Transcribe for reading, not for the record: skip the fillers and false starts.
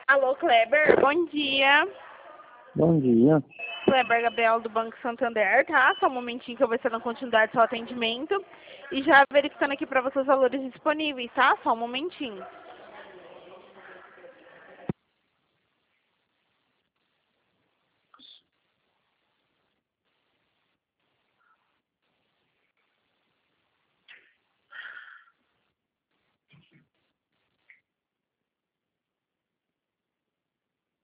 Alô, Kleber, bom dia. Bom dia. Kleber Gabriel do Banco Santander, tá? Só um momentinho que eu vou estar dando continuidade ao seu atendimento. E já verificando aqui para você os valores disponíveis, tá? Só um momentinho.